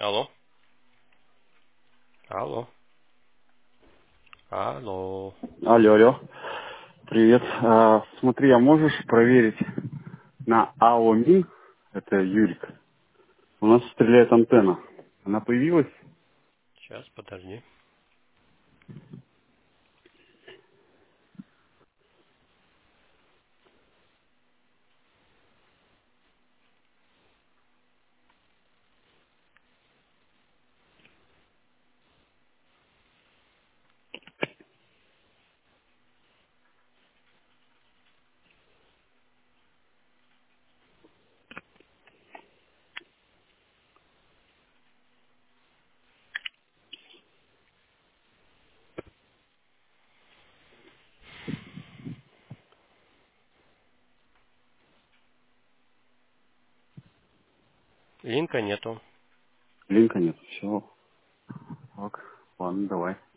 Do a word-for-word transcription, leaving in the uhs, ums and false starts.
Алло. Алло. Алло. Алло, алло. Привет. А, смотри, а можешь проверить на АОМИ, это Юрик, у нас стреляет антенна. Она появилась? Сейчас, подожди. Линка нету. Линка нет. Все. Ок. Ладно, давай.